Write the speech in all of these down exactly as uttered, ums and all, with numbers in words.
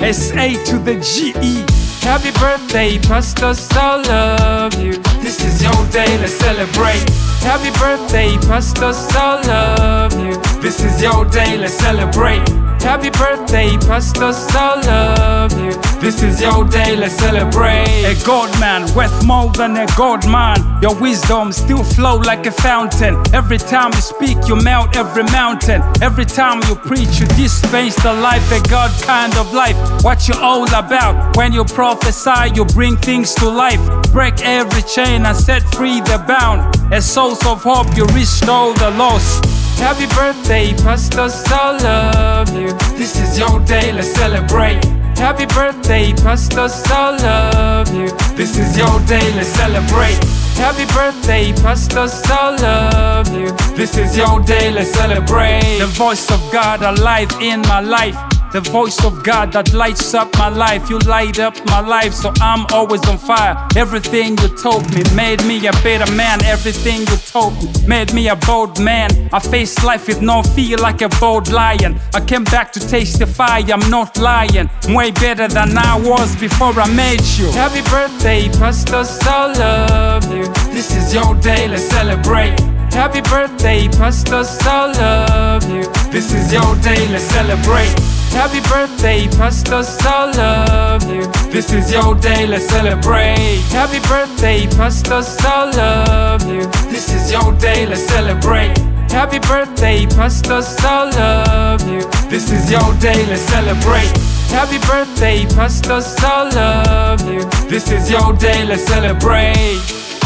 S A to the G E. Happy birthday, pastors, I love you. This is your day, let's celebrate. Happy birthday, pastors, I love you. This is your day, let's celebrate. Happy birthday, pastors, I love you. This is your day, let's celebrate. A God man, worth more than a God man. Your wisdom still flow like a fountain. Every time you speak, you melt every mountain. Every time you preach, you dispense the life, a God kind of life. What you all about? When you prophesy, you bring things to life. Break every chain and set free the bound. A source of hope, you restore the lost. Happy birthday, pastors, I love you. This is your day, let's celebrate. Happy birthday, pastors, I love you. This is your day, let's celebrate. Happy birthday, pastors, I love you. This is your day, let's celebrate. The voice of God alive in my life. The voice of God that lights up my life. You light up my life, so I'm always on fire. Everything you told me made me a better man. Everything you told me made me a bold man. I face life with no fear like a bold lion. I came back to testify, I'm not lying. I'm way better than I was before I met you. Happy birthday, pastors, I love you. This is your day, let's celebrate. Happy birthday, pastors, I love you. This is your day, let's celebrate. Happy birthday, pastors, I love you. This is your day, let's celebrate. Happy birthday, pastors, I love you. This is your day, let's celebrate. Happy birthday, pastors, I love you. This is your day, let's celebrate. Happy birthday, pastors, I love you. This is your day, let's celebrate.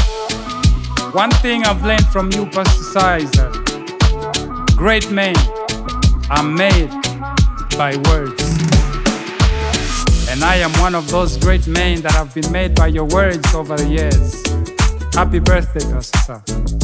One thing I've learned from you, Pastor Sai, is that great men are made by words. And I am one of those great men that have been made by your words over the years. Happy birthday, Pastor Sai.